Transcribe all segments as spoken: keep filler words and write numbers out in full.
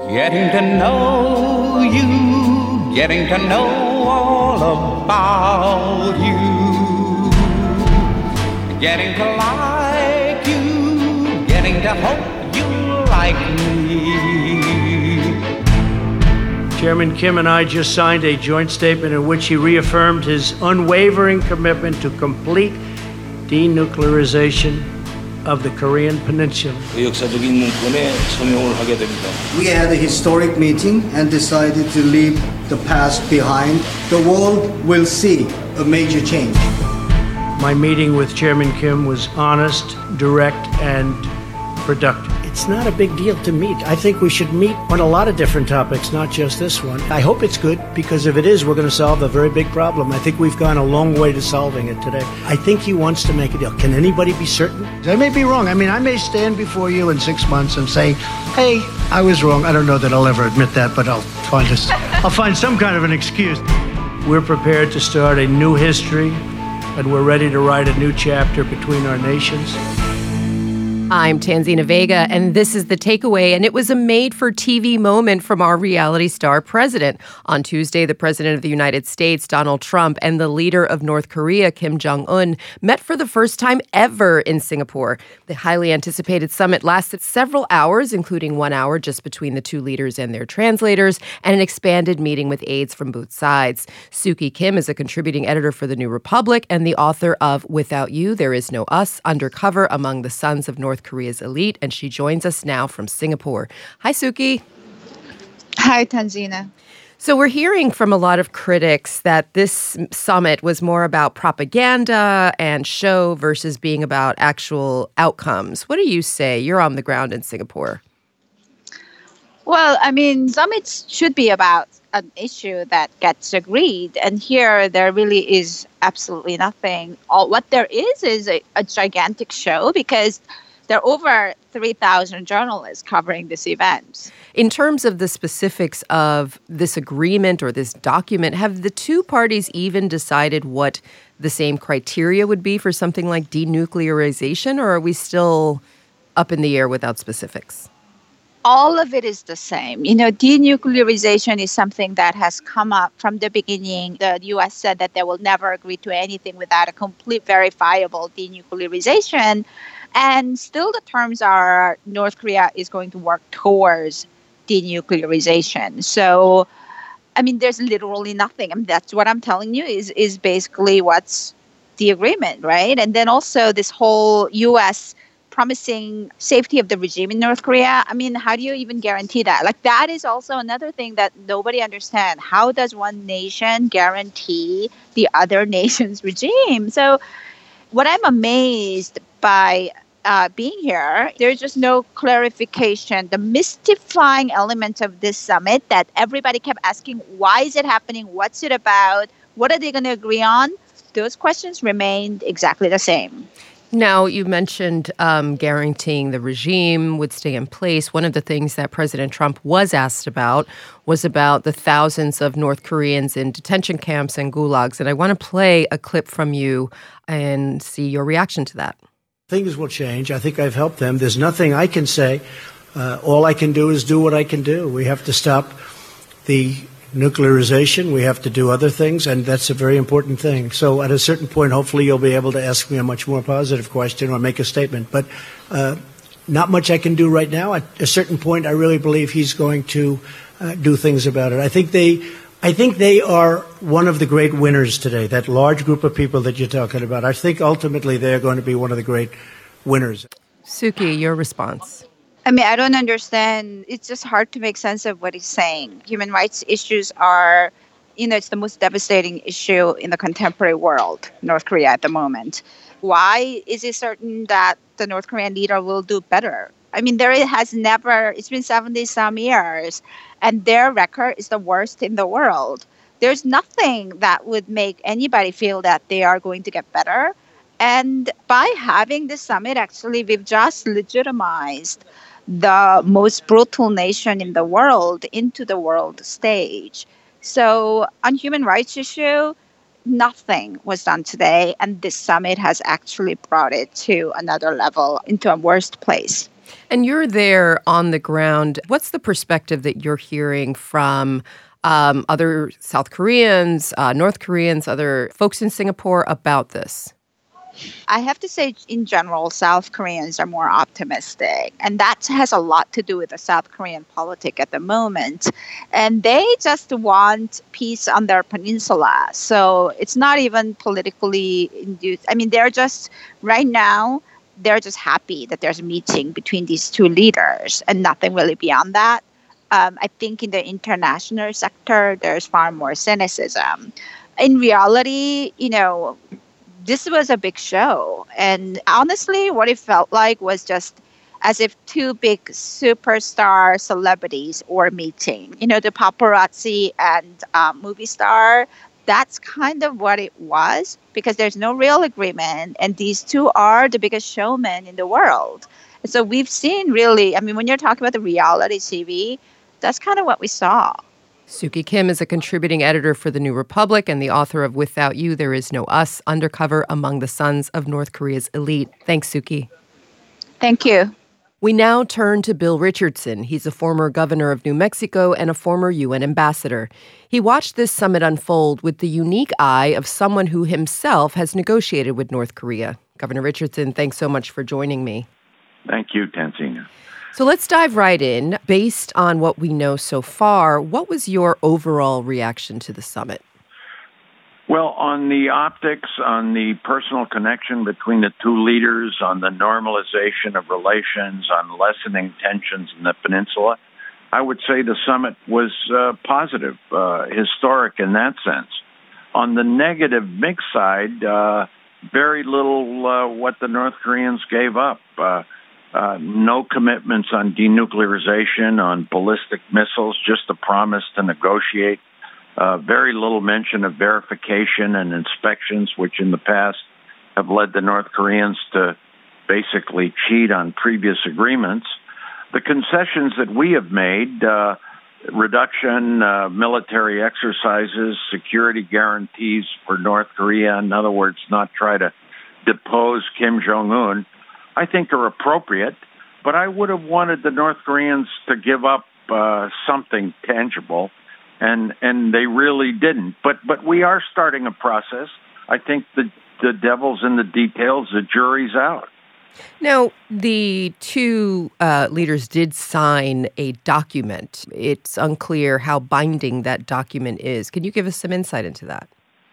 Getting to know you, getting to know all about you, getting to like you, getting to hope you like me. Chairman Kim and I just signed a joint statement in which he reaffirmed his unwavering commitment to complete denuclearization of the Korean Peninsula. 그 역사적인 문건에 서명을 하게 됩니다. We had a historic meeting and decided to leave the past behind. The world will see a major change. My meeting with Chairman Kim was honest, direct, and productive. It's not a big deal to meet. I think we should meet on a lot of different topics, not just this one. I hope it's good, because if it is, we're going to solve a very big problem. I think we've gone a long way to solving it today. I think he wants to make a deal. Can anybody be certain? I may be wrong. I mean, I may stand before you in six months and say, hey, I was wrong. I don't know that I'll ever admit that, but I'll find a, I'll find some kind of an excuse. We're prepared to start a new history, and we're ready to write a new chapter between our nations. I'm Tanzina Vega, and this is The Takeaway, and it was a made-for-T V moment from our reality star president. On Tuesday, the president of the United States, Donald Trump, and the leader of North Korea, Kim Jong-un, met for the first time ever in Singapore. The highly anticipated summit lasted several hours, including one hour just between the two leaders and their translators, and an expanded meeting with aides from both sides. Suki Kim is a contributing editor for The New Republic and the author of Without You, There Is No Us, Undercover Among the Sons of North Korea's Elite, and she joins us now from Singapore. Hi, Suki. Hi, Tanzina. So we're hearing from a lot of critics that this summit was more about propaganda and show versus being about actual outcomes. What do you say? You're on the ground in Singapore. Well, I mean, summits should be about an issue that gets agreed. And here, there really is absolutely nothing. All, what there is is a, a gigantic show, because there are over three thousand journalists covering this event. In terms of the specifics of this agreement or this document, have the two parties even decided what the same criteria would be for something like denuclearization, or are we still up in the air without specifics? All of it is the same. You know, denuclearization is something that has come up from the beginning. The U S said that they will never agree to anything without a complete verifiable denuclearization. And still the terms are North Korea is going to work towards denuclearization. So, I mean, there's literally nothing. I mean, that's what I'm telling you is, is basically what's the agreement, right? And then also this whole U S promising safety of the regime in North Korea. I mean, how do you even guarantee that? Like, that is also another thing that nobody understands. How does one nation guarantee the other nation's regime? So what I'm amazed by uh, being here, there's just no clarification. The mystifying element of this summit that everybody kept asking, why is it happening? What's it about? What are they going to agree on? Those questions remained exactly the same. Now, you mentioned um, guaranteeing the regime would stay in place. One of the things that President Trump was asked about was about the thousands of North Koreans in detention camps and gulags. And I want to play a clip from you and see your reaction to that. Things will change. I think I've helped them. There's nothing I can say. Uh, all I can do is do what I can do. We have to stop the nuclearization. We have to do other things, and that's a very important thing. So at a certain point, hopefully you'll be able to ask me a much more positive question or make a statement. But uh, not much I can do right now. At a certain point, I really believe he's going to uh, do things about it. I think they, I think they are one of the great winners today, that large group of people that you're talking about. I think ultimately they're going to be one of the great winners. Suki, your response. I mean, I don't understand. It's just hard to make sense of what he's saying. Human rights issues are, you know, it's the most devastating issue in the contemporary world, North Korea at the moment. Why is it certain that the North Korean leader will do better? I mean, there has never, it's been seventy some years, and their record is the worst in the world. There's nothing that would make anybody feel that they are going to get better. And by having this summit, actually, we've just legitimized the most brutal nation in the world into the world stage. So on human rights issue, nothing was done today. And this summit has actually brought it to another level, into a worst place. And you're there on the ground. What's the perspective that you're hearing from um, other South Koreans, uh, North Koreans, other folks in Singapore about this? I have to say, in general, South Koreans are more optimistic. And that has a lot to do with the South Korean politic at the moment. And they just want peace on their peninsula. So it's not even politically induced. I mean, they're just, right now, they're just happy that there's a meeting between these two leaders and nothing really beyond that. Um, I think in the international sector, there's far more cynicism. In reality, you know, this was a big show. And honestly, what it felt like was just as if two big superstar celebrities were meeting. You know, the paparazzi and um, movie star, that's kind of what it was, because there's no real agreement. And these two are the biggest showmen in the world. And so we've seen really, I mean, when you're talking about the reality T V, that's kind of what we saw. Suki Kim is a contributing editor for The New Republic and the author of Without You, There Is No Us, Undercover Among the Sons of North Korea's Elite. Thanks, Suki. Thank you. We now turn to Bill Richardson. He's a former governor of New Mexico and a former U N ambassador. He watched this summit unfold with the unique eye of someone who himself has negotiated with North Korea. Governor Richardson, thanks so much for joining me. Thank you, Tanzina. So let's dive right in. Based on what we know so far, what was your overall reaction to the summit? Well, on the optics, on the personal connection between the two leaders, on the normalization of relations, on lessening tensions in the peninsula, I would say the summit was uh, positive, uh, historic in that sense. On the negative mix side, uh, very little uh, what the North Koreans gave up. Uh, Uh, no commitments on denuclearization, on ballistic missiles, just a promise to negotiate. Uh, very little mention of verification and inspections, which in the past have led the North Koreans to basically cheat on previous agreements. The concessions that we have made, uh, reduction, uh, military exercises, security guarantees for North Korea, in other words, not try to depose Kim Jong-un, I think are appropriate, but I would have wanted the North Koreans to give up uh, something tangible, and and they really didn't. But but we are starting a process. I think the the devil's in the details. The jury's out. Now, the two uh, leaders did sign a document. It's unclear how binding that document is. Can you give us some insight into that?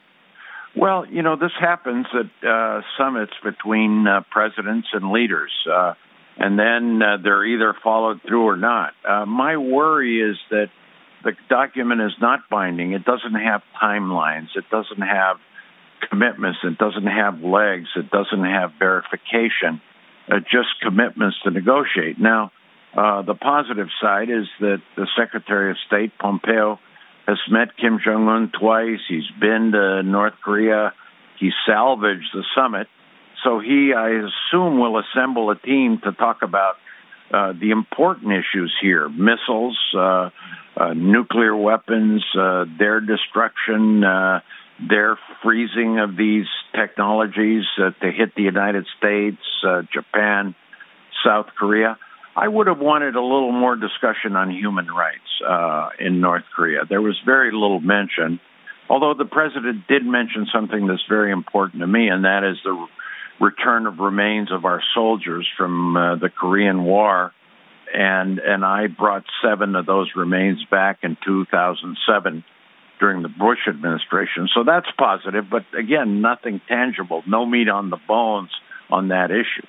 Well, you know, this happens at uh, summits between uh, presidents and leaders, uh, and then uh, they're either followed through or not. Uh, my worry is that the document is not binding. It doesn't have timelines. It doesn't have commitments. It doesn't have legs. It doesn't have verification, uh, just commitments to negotiate. Now, uh, the positive side is that the Secretary of State, Pompeo, has met Kim Jong-un twice. He's been to North Korea. He salvaged the summit. So he, I assume, will assemble a team to talk about uh, the important issues here, missiles, uh, uh, nuclear weapons, uh, their destruction, uh, their freezing of these technologies uh, to hit the United States, uh, Japan, South Korea. I would have wanted a little more discussion on human rights uh, in North Korea. There was very little mention, although the president did mention something that's very important to me, and that is the return of remains of our soldiers from uh, the Korean War. And, and I brought seven of those remains back in two thousand seven during the Bush administration. So that's positive, but again, nothing tangible, no meat on the bones on that issue.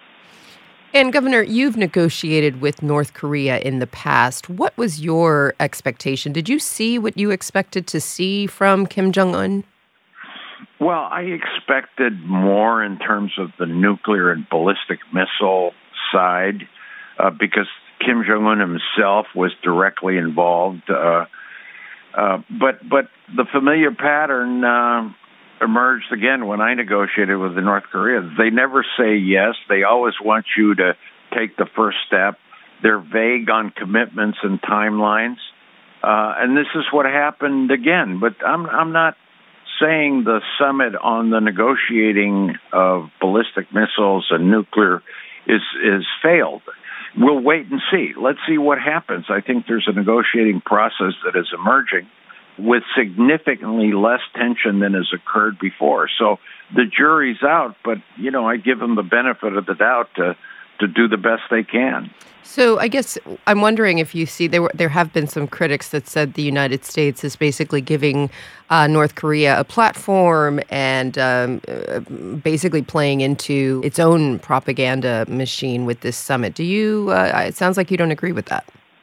And Governor, you've negotiated with North Korea in the past. What was your expectation? Did you see what you expected to see from Kim Jong-un? Well, I expected more in terms of the nuclear and ballistic missile side uh, because Kim Jong-un himself was directly involved. Uh, uh, but but the familiar pattern uh, emerged again when I negotiated with the North Koreans. They never say yes. They always want you to take the first step. They're vague on commitments and timelines. Uh, and this is what happened again. But I'm I'm not saying the summit on the negotiating of ballistic missiles and nuclear is is failed. we'll wait and see. Let's see what happens. I think there's a negotiating process that is emerging with significantly less tension than has occurred before. So the jury's out, but, you know, I give them the benefit of the doubt to, to do the best they can. So I guess I'm wondering if you see there were, there have been some critics that said the United States is basically giving uh, North Korea a platform and um, uh, basically playing into its own propaganda machine with this summit. Do you? Uh, it sounds like you don't agree with that.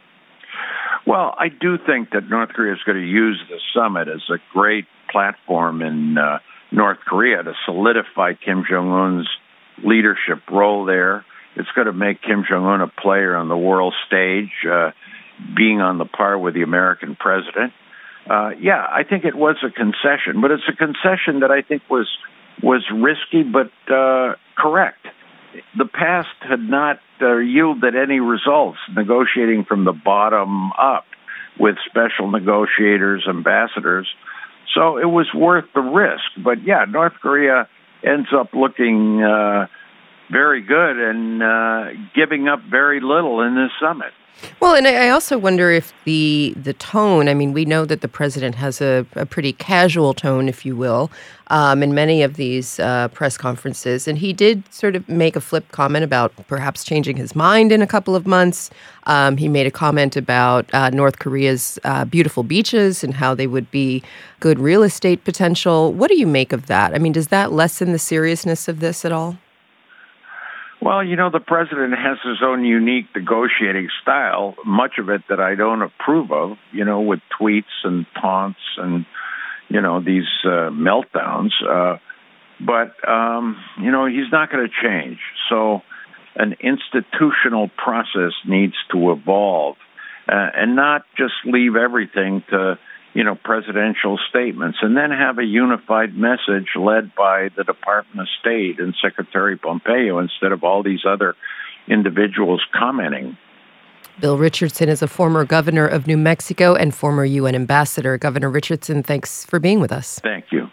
Well, I do think that North Korea is going to use the summit as a great platform in uh, North Korea to solidify Kim Jong-un's leadership role there. It's going to make Kim Jong-un a player on the world stage, uh, being on the par with the American president. Uh, yeah, I think it was a concession, but it's a concession that I think was was risky but uh, correct. The past had not uh, yielded any results, negotiating from the bottom up with special negotiators, ambassadors. So it was worth the risk. But yeah, North Korea ends up looking Uh, very good and uh, giving up very little in this summit. Well, and I also wonder if the the tone, I mean, we know that the president has a, a pretty casual tone, if you will, um, in many of these uh, press conferences. And he did sort of make a flip comment about perhaps changing his mind in a couple of months. Um, he made a comment about uh, North Korea's uh, beautiful beaches and how they would be good real estate potential. What do you make of that? I mean, does that lessen the seriousness of this at all? Well, you know, the president has his own unique negotiating style, much of it that I don't approve of, you know, with tweets and taunts and, you know, these uh, meltdowns. Uh, but, um, you know, he's not going to change. So an institutional process needs to evolve uh, and not just leave everything to, you know, presidential statements, and then have a unified message led by the Department of State and Secretary Pompeo instead of all these other individuals commenting. Bill Richardson is a former governor of New Mexico and former U N ambassador. Governor Richardson, thanks for being with us. Thank you.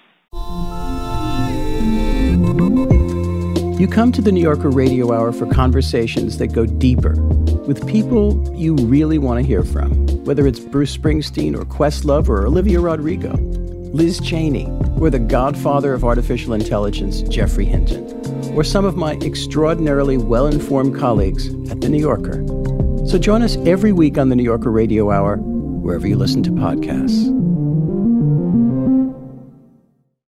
You come to the New Yorker Radio Hour for conversations that go deeper with people you really want to hear from, whether it's Bruce Springsteen or Questlove or Olivia Rodrigo, Liz Cheney, or the godfather of artificial intelligence, Jeffrey Hinton, or some of my extraordinarily well-informed colleagues at The New Yorker. So join us every week on the New Yorker Radio Hour, wherever you listen to podcasts.